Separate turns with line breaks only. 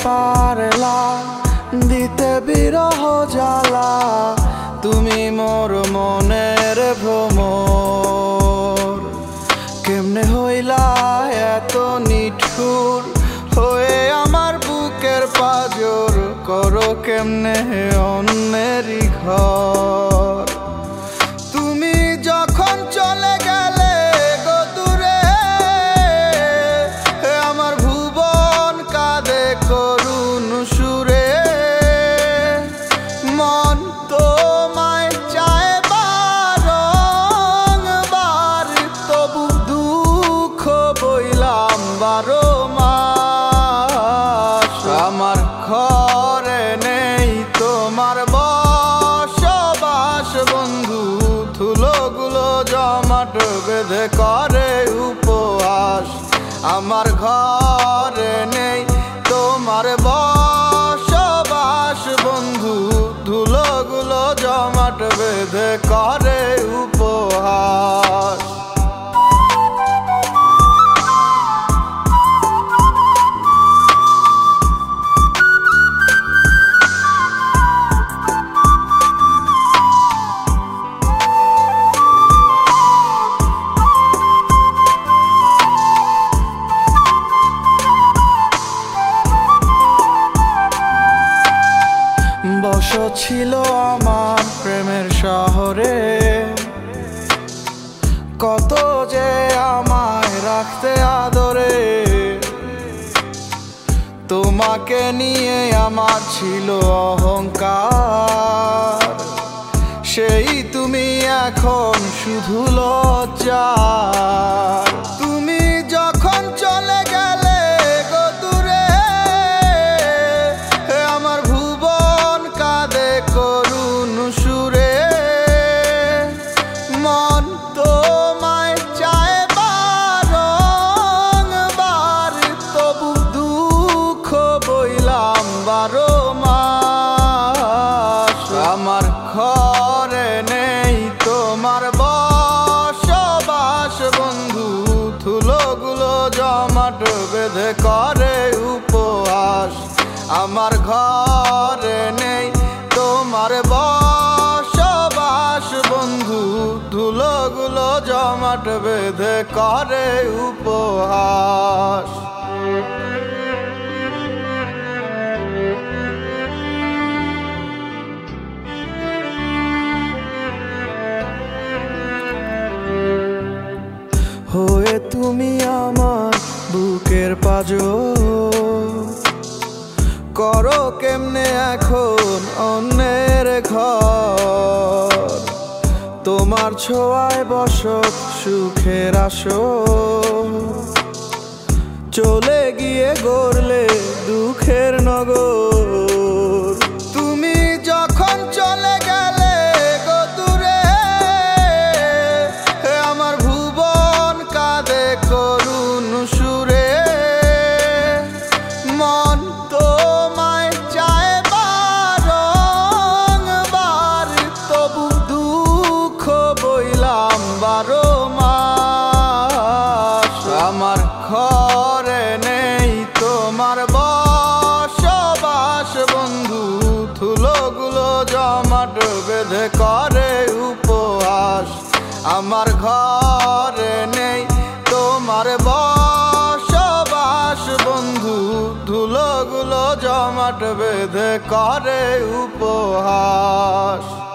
পারলা দিতে বিরহ জ্বালা, তুমি মোর মনের ভ্রমর। কেমনে হইলা এত নিঠুর হয়ে আমার বুকের পাজর, করো কেমনে অন্যেরই ঘর। তুমি যখন চলে গেলে গো দূরে, আমার ভুবন কাঁদে করুণ সুরে। মন তোমায় চায় বারংবার, তবু দুঃখ বইলাম 12 মাস। আমার ঘরে নেই তোমার বসবাস বন্ধু, ধুলোগুলো জমাট বেঁধে করে উপহাস। আমার ঘরে নেই তোমার বসবাস বন্ধু, ধুলোগুলো জমাট বেঁধে করে উপহাস। বসত ছিল আমার প্রেমের শহরে, কত যে আমায় রাখতে আদরে। তোমাকে নিয়ে আমার ছিল অহংকার, সেই তুমি এখন শুধু লজ্জার। তুমি যখন চলে গেলে গো দূরে, আমার ভুবন কাঁদে করুণ সুরে। মন তোমায় চায় বারংবার, তবু দুঃখ বইলাম 12 মাস। আমার ঘরে নেই তোমার বসবাস বন্ধু, ধুলোগুলো জমাট বেঁধে করে উপহাস। আমার ঘরে নেই তোমার বসবাস বন্ধু, ধুলোগুলো জমাট বেঁধে করে উপহাস। হয়ে তুমি আমার বুকের পাজর, করো কেমনে এখন অন্যের ঘর। তোমার ছোঁয়ায় বসত সুখের আসর, চলে গিয়ে গড়লে দুঃখের নগর। তুমি যখন চলে গেলে গো দূরে, আমার ভুবন কাঁদে করুণ সুরে। মন তোমায় চায় বারংবার, তবু দুঃখ বইলাম 12 মাস। আমার ঘরে নেই তোমার বসবাস বন্ধু, ধুলোগুলো জমাট বেঁধে করে উপহাস। আমার ঘরে নেই তোমার বসবাস বন্ধু, ধুলোগুলো জমাট বেঁধে করে উপহাস।